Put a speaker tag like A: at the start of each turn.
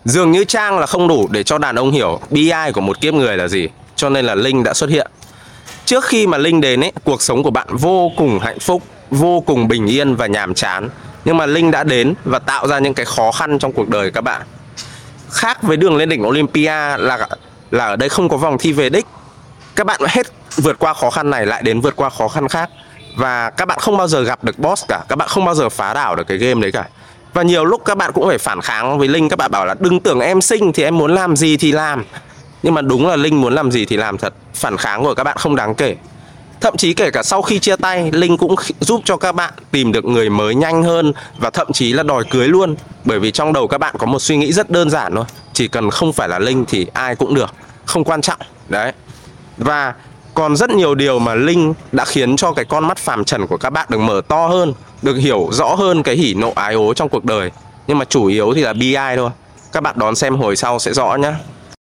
A: Dường như trang là không đủ để cho đàn ông hiểu bi ai của một kiếp người là gì, cho nên là Linh đã xuất hiện. Trước khi mà Linh đến ấy, cuộc sống của bạn vô cùng hạnh phúc, vô cùng bình yên và nhàm chán. Nhưng mà Linh đã đến và tạo ra những cái khó khăn trong cuộc đời các bạn. Khác với đường lên đỉnh Olympia là ở đây không có vòng thi về đích. Các bạn hết vượt qua khó khăn này lại đến vượt qua khó khăn khác. Và các bạn không bao giờ gặp được boss cả, các bạn không bao giờ phá đảo được cái game đấy cả. Và nhiều lúc các bạn cũng phải phản kháng với Linh. Các bạn bảo là đừng tưởng em xinh thì em muốn làm gì thì làm. Nhưng mà đúng là Linh muốn làm gì thì làm thật. Phản kháng của các bạn không đáng kể. Thậm chí kể cả sau khi chia tay, Linh cũng giúp cho các bạn tìm được người mới nhanh hơn. Và thậm chí là đòi cưới luôn. Bởi vì trong đầu các bạn có một suy nghĩ rất đơn giản thôi. Chỉ cần không phải là Linh thì ai cũng được, không quan trọng. Đấy. Và còn rất nhiều điều mà Linh đã khiến cho cái con mắt phàm trần của các bạn được mở to hơn, được hiểu rõ hơn cái hỉ nộ ái ố trong cuộc đời. Nhưng mà chủ yếu thì là bi ai thôi. Các bạn đón xem hồi sau sẽ rõ nhé.